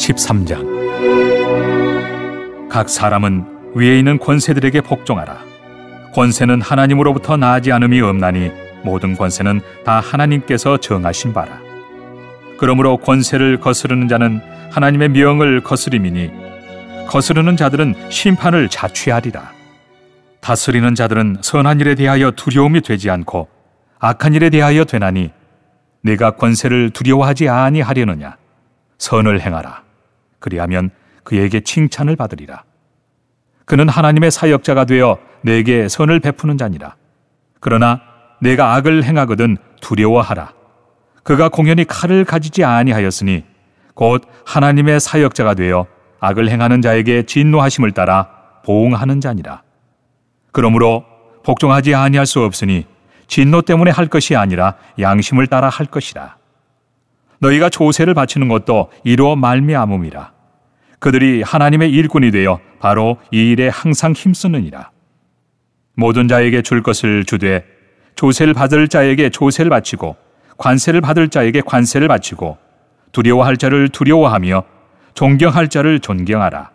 13장. 각 사람은 위에 있는 권세들에게 복종하라. 권세는 하나님으로부터 나지 않음이 없나니 모든 권세는 다 하나님께서 정하신 바라. 그러므로 권세를 거스르는 자는 하나님의 명을 거스림이니 거스르는 자들은 심판을 자취하리라. 다스리는 자들은 선한 일에 대하여 두려움이 되지 않고 악한 일에 대하여 되나니 네가 권세를 두려워하지 아니하려느냐. 선을 행하라. 그리하면 그에게 칭찬을 받으리라. 그는 하나님의 사역자가 되어 내게 선을 베푸는 자니라. 그러나 내가 악을 행하거든 두려워하라. 그가 공연히 칼을 가지지 아니하였으니 곧 하나님의 사역자가 되어 악을 행하는 자에게 진노하심을 따라 보응하는 자니라. 그러므로 복종하지 아니할 수 없으니 진노 때문에 할 것이 아니라 양심을 따라 할 것이라. 너희가 조세를 바치는 것도 이로 말미암음이라. 그들이 하나님의 일꾼이 되어 바로 이 일에 항상 힘쓰느니라. 모든 자에게 줄 것을 주되 조세를 받을 자에게 조세를 바치고 관세를 받을 자에게 관세를 바치고 두려워할 자를 두려워하며 존경할 자를 존경하라.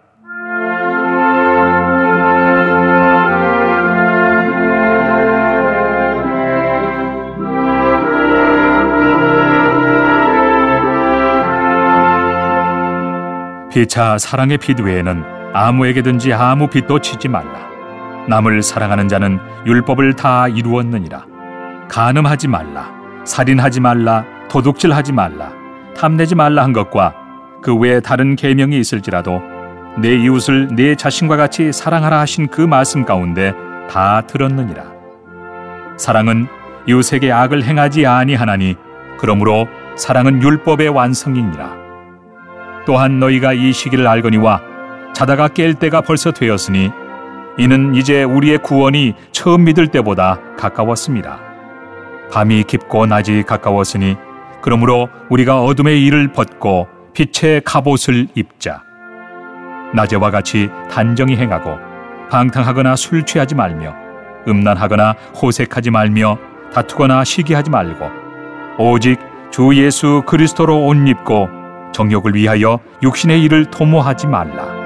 피차 사랑의 빚 외에는 아무에게든지 아무 빚도 지지 말라. 남을 사랑하는 자는 율법을 다 이루었느니라. 간음하지 말라, 살인하지 말라, 도둑질하지 말라, 탐내지 말라 한 것과 그 외에 다른 계명이 있을지라도 내 이웃을 내 자신과 같이 사랑하라 하신 그 말씀 가운데 다 들었느니라. 사랑은 이웃에게 악을 행하지 아니하나니 그러므로 사랑은 율법의 완성이니라. 또한 너희가 이 시기를 알거니와 자다가 깰 때가 벌써 되었으니 이는 이제 우리의 구원이 처음 믿을 때보다 가까웠습니다. 밤이 깊고 낮이 가까웠으니 그러므로 우리가 어둠의 일을 벗고 빛의 갑옷을 입자. 낮에와 같이 단정히 행하고 방탕하거나 술 취하지 말며 음란하거나 호색하지 말며 다투거나 시기하지 말고 오직 주 예수 그리스도로 옷 입고 정욕을 위하여 육신의 일을 도모하지 말라.